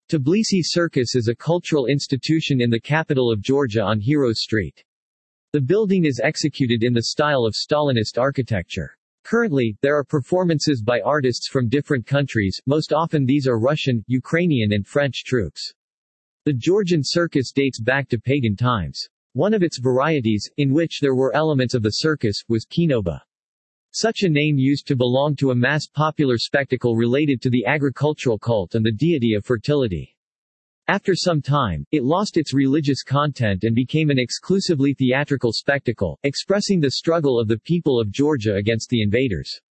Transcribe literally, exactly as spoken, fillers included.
Tbilisi Circus is a cultural institution in the capital of Georgia on Heroes Street. The building is executed in the style of Stalinist architecture. Currently, there are performances by artists from different countries, most often these are Russian, Ukrainian and French troops. The Georgian circus dates back to pagan times. One of its varieties, in which there were elements of the circus, was Kinoba. Such a name used to belong to a mass popular spectacle related to the agricultural cult and the deity of fertility. After some time, it lost its religious content and became an exclusively theatrical spectacle, expressing the struggle of the people of Georgia against the invaders.